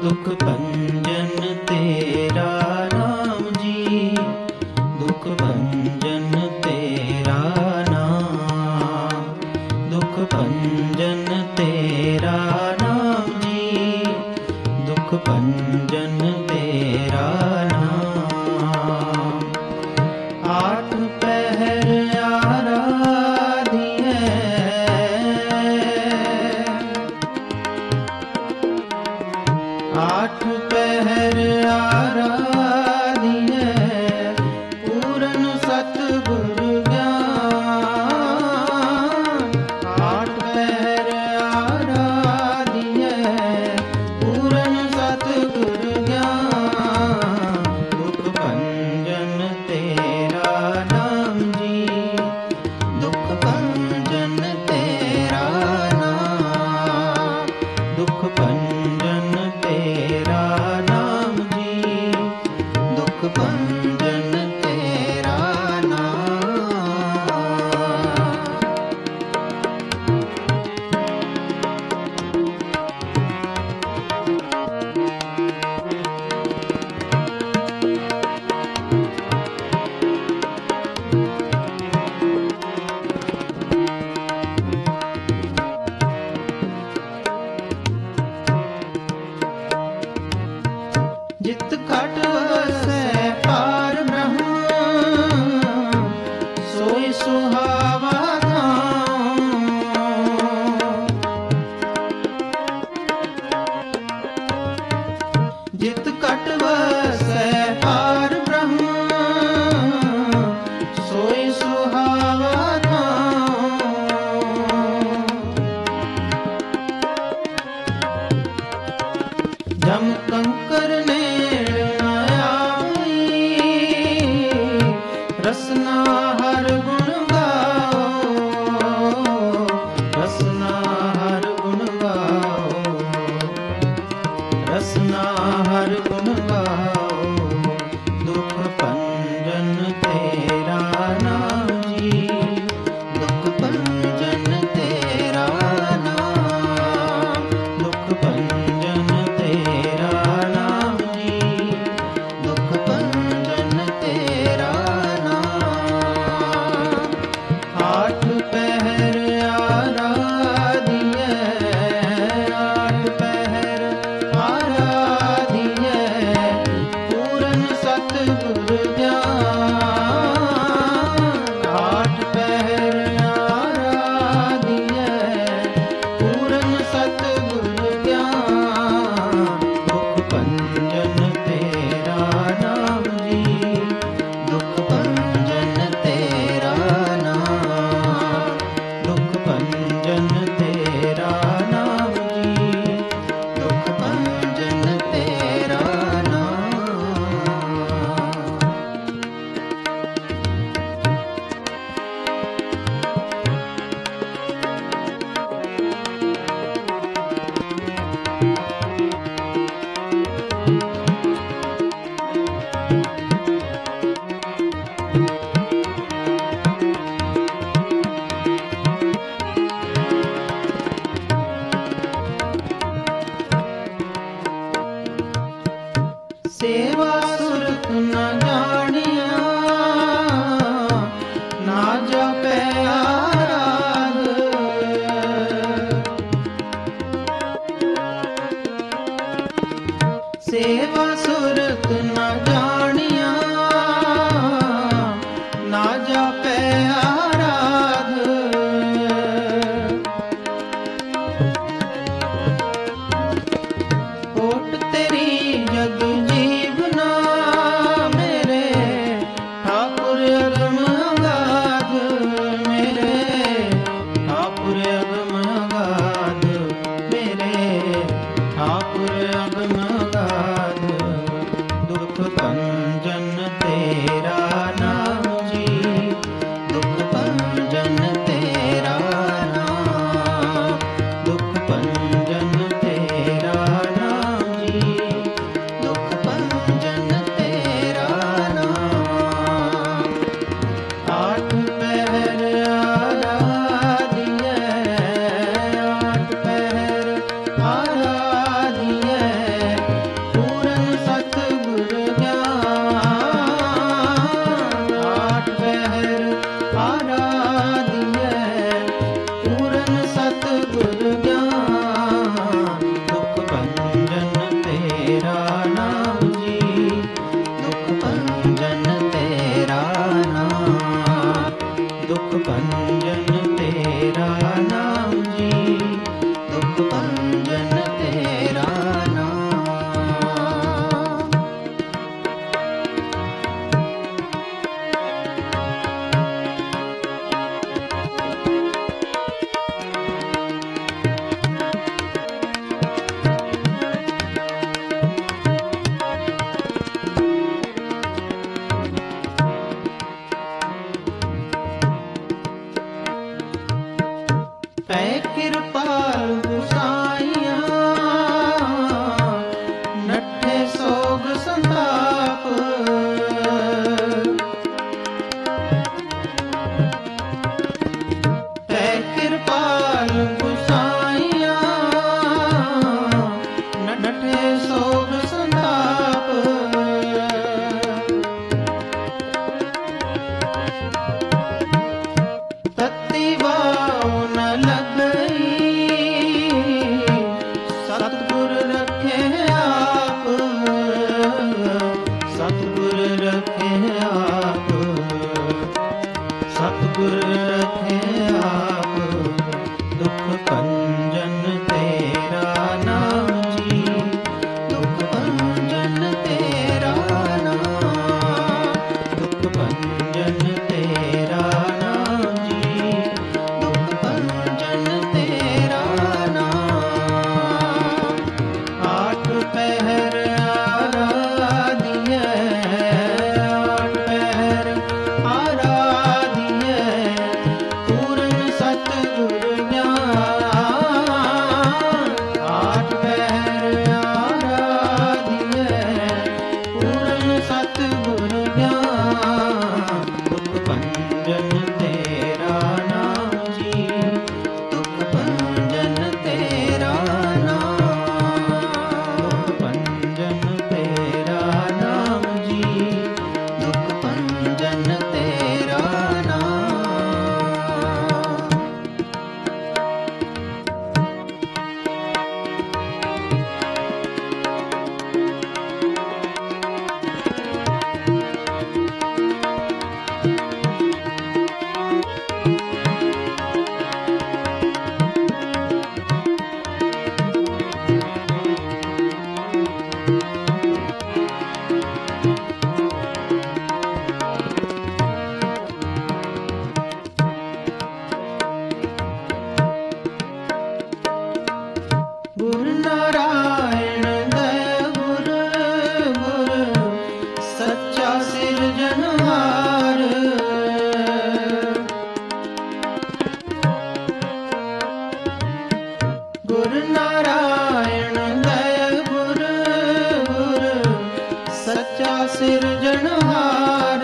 दुख भंजन तेरा नाम जी, दुख भंजन तेरा नाम, दुख भंजन तेरा नाम जी, दुख भंजन तेरा नाम। आठ पहर आराधिए, आठ पहर आराधिए, पूरन सतगुरु ज्ञान। आठ पहर आराधिए, पूरन सतगुरु ज्ञान। दुख भंजन तेरा नाम जी, दुख भंजन तेरा नाम, दुख भंजन तेरा नाम जी, दुख भंजन तेरा नाम। जित खट वसै पार ब्रह्म, सोई सुहावा धाम। जित खट वसै पार ब्रह्म, सोई सुहावा धाम। जम कंकर ने रसना हर गुण गाओ, रसना हर गुण गाओ, रसना हर गुण गाओ। दुख भंजन तेरा नाम जी, दुख भंजन तेरा नाम, दुख भंजन तेरा नाम जी, दुख भंजन तेरा नाम। आठ पहर आराधिए, आठ पहर आराधिए, पूरन सतगुरु ज्ञान। आठ पहर आराधिए, पूरन सतगुरु ज्ञान। दुख भंजन तेरा नाम जी, दुख भंजन तेरा नाम, दुख भंजन तेरा नाम जी, दुख भंजन तेरा नाम। सेवा सुरत न जानिया, ना जपै आराध। सेवा सुरत न जानिया, ना जपै आराध। कोट तेरी जग जीवना, मेरे ठाकुर अगम अगाध, मेरे ठाकुर अगम अगाध, मेरे ठाकुर अगम अगाध। किरपाल गुसाइया, नठे सोग संताप। तै किरपाल गुसाइया, नठे सोग संताप। तत्ती वाव न लगई, सतगुर रखे आप, सतगुर रखे आप, सतगुर रखे आप। दुख भंजन तेरा नाम जी, दुख भंजन तेरा नाम, दुख भंजन तेरा नाम जी, दुख भंजन तेरा नाम। आठ पहर आराधिए, आठ पहर आराधिए, पूरन सतगुर ज्ञान। आठ पहर आराधिए, पूरन सतगुर ज्ञान। दुख भंजन तेरा नाम जी, दुख भंजन तेरा नाम, दुख भंजन तेरा नाम जी, दुख भंजन तेरा नाम। गुर नारायण दया गुर, गुर सच्चा सिरजनहार। गुर नारायण दया गुर, गुर सच्चा सिरजनहार।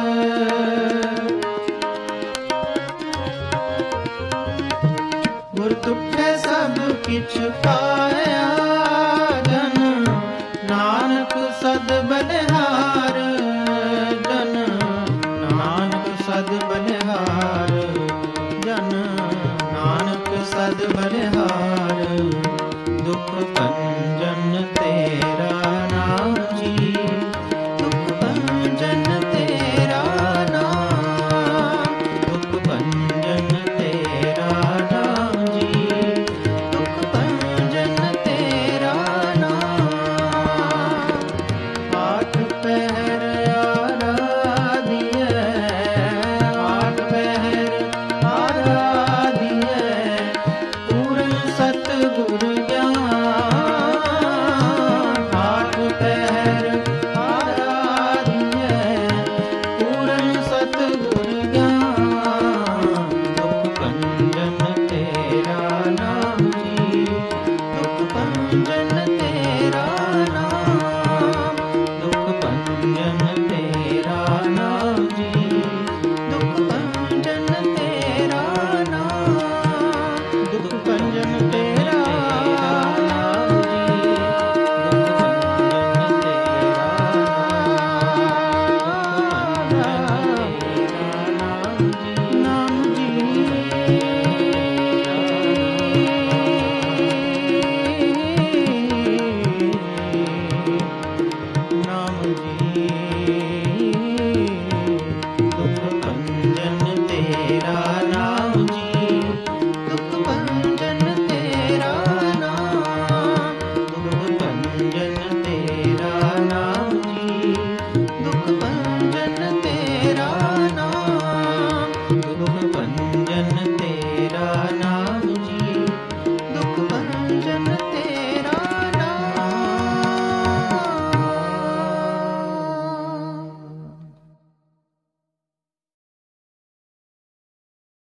गुर तुठे सब किछ पाया, जन नानक सद बलिहार। जन नानक सद बलिहार, जन नानक सद बलिहार। दुख भंजन तेरा नाम जी, दुख भंजन तेरा नाम, दुख भंजन तेरा नाम जी, दुख भंजन तेरा नाम। आठ पहर आराधिए, आठ पहर आराधिए, पूरन सतगुर ज्ञान। आठ पहर आराधिए, पूरन सतगुर ज्ञान। दुख भंजन तेरा नाम जी, दुख भंजन तेरा नाम, दुख भंजन तेरा नाम जी, दुख भंजन तेरा नाम, दुख भंजन